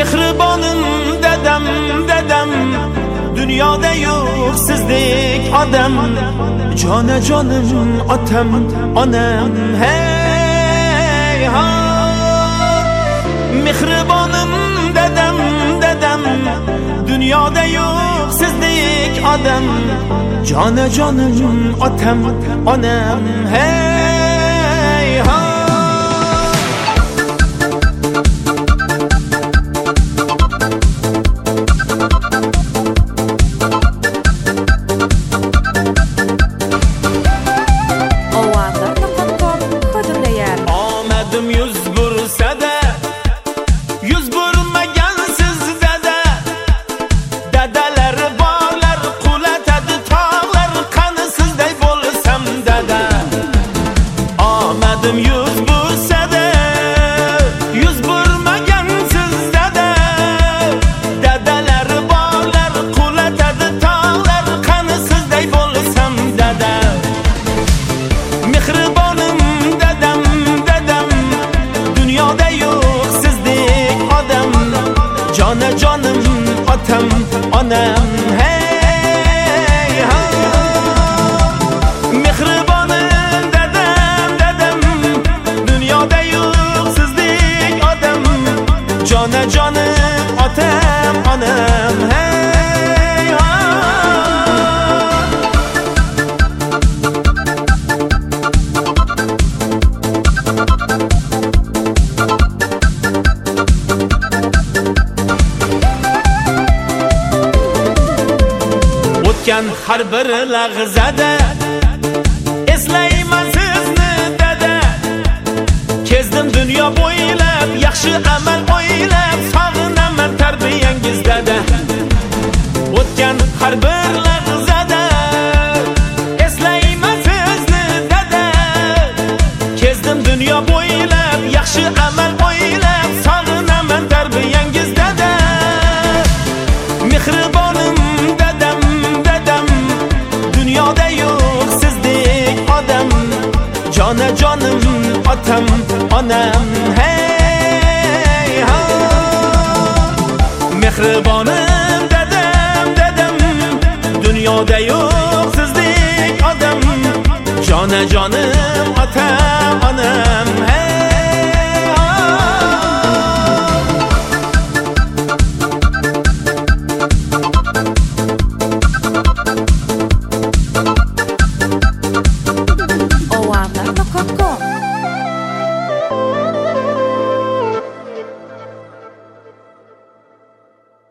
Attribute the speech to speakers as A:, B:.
A: Mehribonim dadam, dadam, dunyoda yo'q sizdek odam. Jonajonim otam, onam, hey ha. Mehribonim dadam, dadam, dunyoda yo'q sizdek odam. Jonajonim otam, onam, hey ha. Jonajonim otam, onam, hey ha. Mehribonim dadam, dadam, dunyoda yo'q sizdek odam. Jonajonim otam, onam, hey ha. Har bir lahzada eslayman sizni dada. Kezdim dunyo bo'ylab yaxshi amal o'ylab, sog'inaman tarbiyangiz dada. O'tgan har bir lahzada eslayman sizni dada. Kezdim dunyo bo'ylab yaxshi amal o'ylab, sog'inaman tarbiyangiz dada. Mehribonim dadam, dadam, dunyoda yo'q sizdek odam. Jonajonim otam, onam, hey ha. Mehribonim dadam, dadam, dunyoda yo'q sizdek odam. Jonajonim otam, onam, hey.